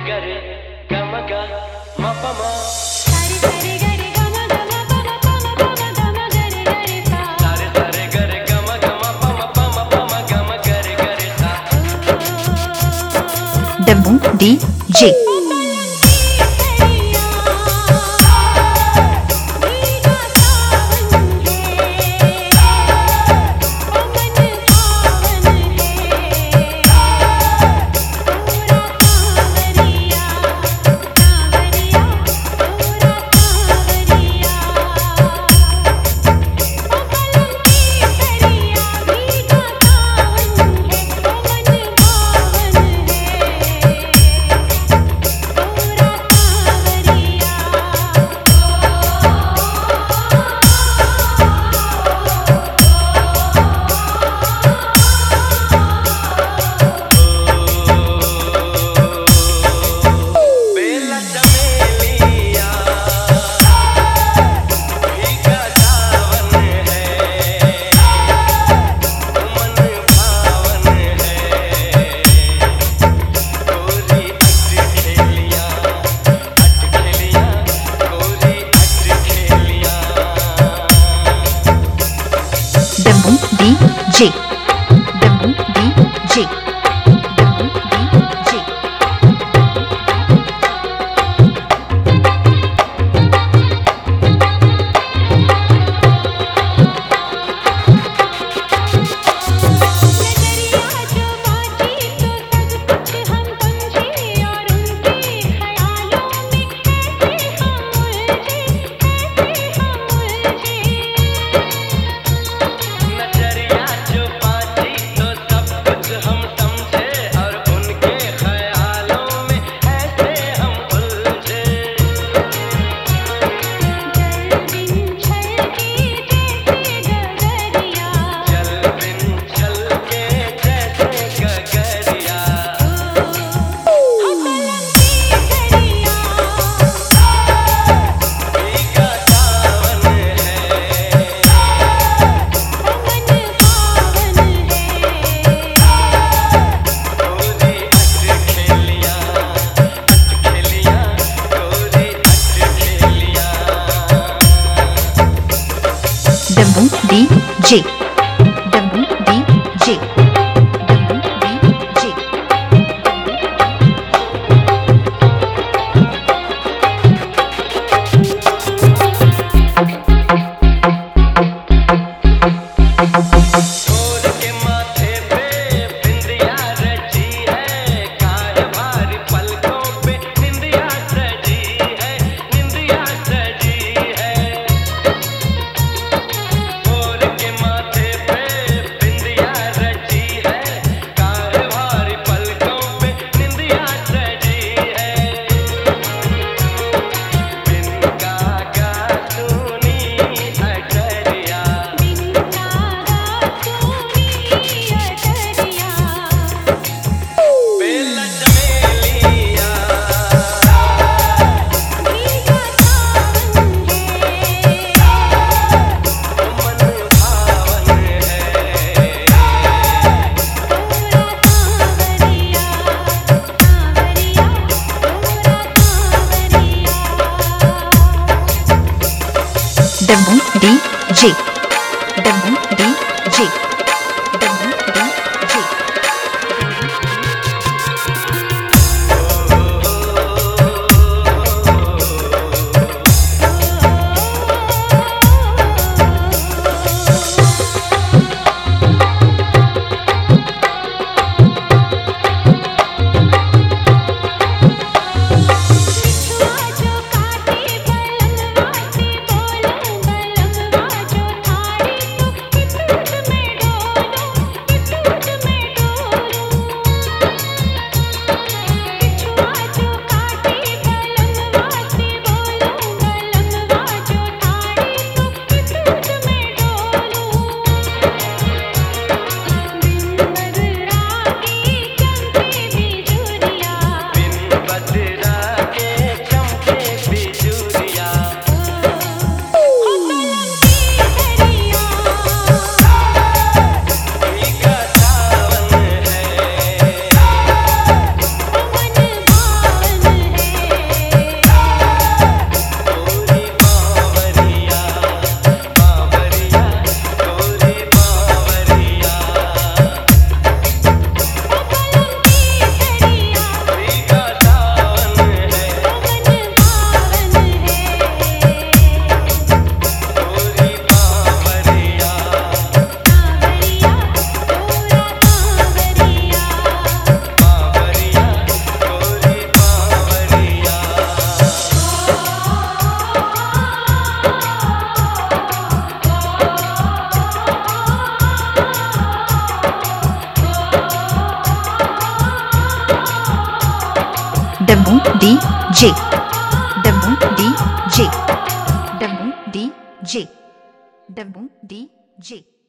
गरे गम ग म प म सारे सारे गरे गम गम पम पम पम गम गरे गरे सा सारे सारे गरे गम गम पम गम गरे गरे सा Debum DJ Debum DJ Debum DJ Debum DJ नजरिया जो पाती तो सब कुछ हम समझे और उनके ख्यालों में ऐसे हम उलझे जल बिन छलके जैसे गगरिया भीगा सावन है गोरी अट खेलिया गोरी अट खेलिया Debum DJ Debum DJ Debum DJ छोर के माथे पे बिंदिया रची है काहे भारी पलकों पे निंदिया सजी है निंदिया सजी है छोर के माथे पे बिंदिया रची है काहे भारी पलकों पे निंदिया सजी है बिन गागा सुनी अटरिया बेला चमेलिया मन भावन है Debum DJ Debum DJ Debum DJ जो काटे बलम वासी बोले बलम जो थारी तो किस्मत में J. Dabbu DJ. Dabbu DJ. Dabbu DJ.